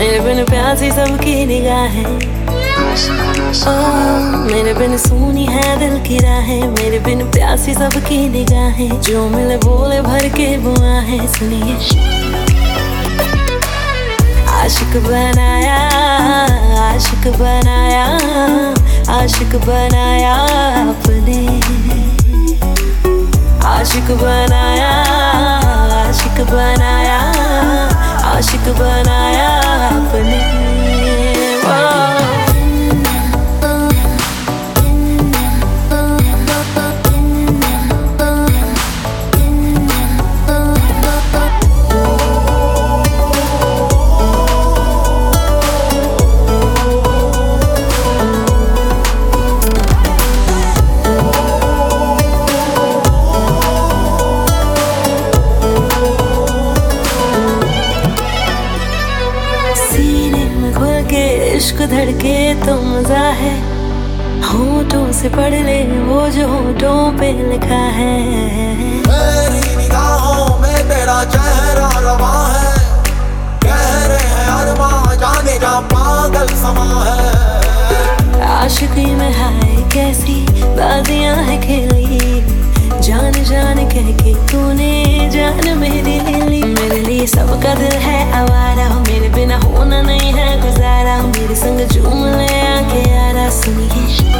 मेरे बिन प्यासी सबकी निगाहें, मेरे बिन सुनी है दिल की राहें, मेरे बिन प्यासी सबकी निगाहें, जो मिले बोले भर के बुआहें। सुनिए आशिक बनाया, आशिक बनाया, आशिक बनाया आपने, आशिक बनाया, आशिक बनाया, आशिक बनाया आपने। इश्क धड़के तो मजा है, होठों से पढ़ ले वो जो होठों पे लिखा है। मेरी निगाहों में तेरा चेहरा रवा है, कह रहे हैं अरमां जाने जा पागल समा है। आशिकी में हाय कैसी बाजियां है खेली, जान जान कह के तूने जान मेरी ले ली। मेरे लिए सबका दिल है आवारा, मेरे बिना होना नहीं है गुजारा, मेरे संग झूम ले आके यारा। सुनिए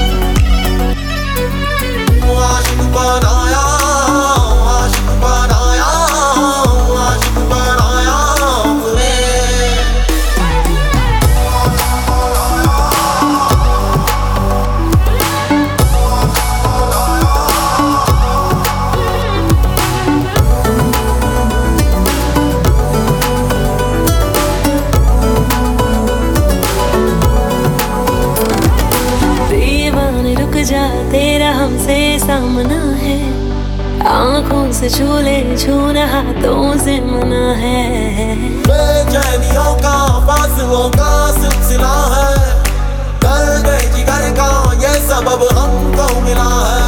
आशिक बनाया, आशिक बनाया, आशिक बनाया आपने। जा तेरा हमसे सामना है, आंखों से छू ले छूना हाथों से मना है। बेचैनियों का फासलों का सिलसिला है, दर्द जिगर का ये सबब हमको मिला है।